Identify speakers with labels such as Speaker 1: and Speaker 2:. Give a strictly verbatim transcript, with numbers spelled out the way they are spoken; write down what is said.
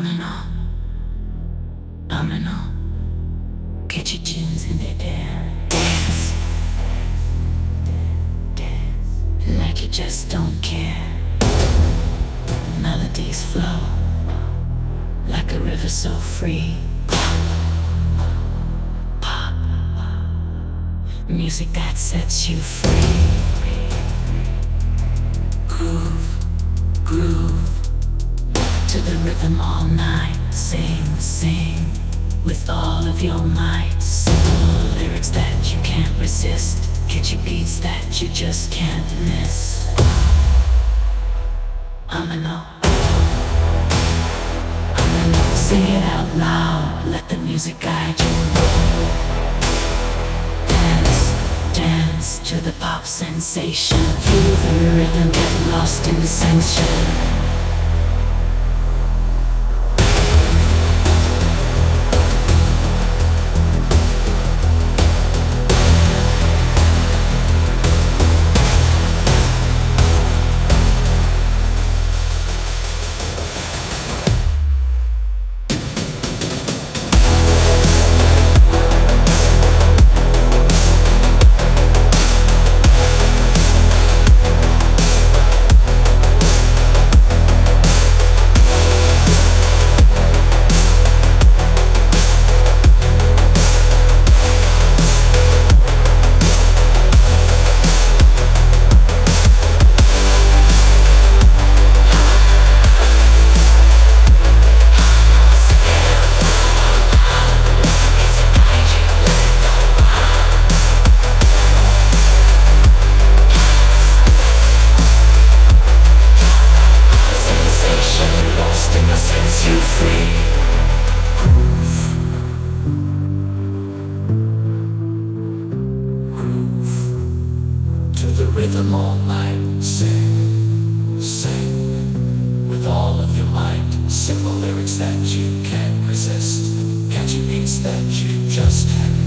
Speaker 1: Domino, domino, get your tunes in the air. Dance, like you just don't care. Melodies flow, like a river so free. Pop, music that sets you free. Groove, groove, to the rhythm all night. Sing, sing, with all of your might. Simple lyrics that you can't resist. Catchy beats that you just can't miss. Domino, domino, sing it out loud. Let the music guide you. Dance, dance to the pop sensation. Feel the rhythm, get lost in the sensation. Sets you free. Groove, groove, to the rhythm all night. Sing, sing, with all of your might. Simple lyrics that you can't resist. Catchy beats that you just can't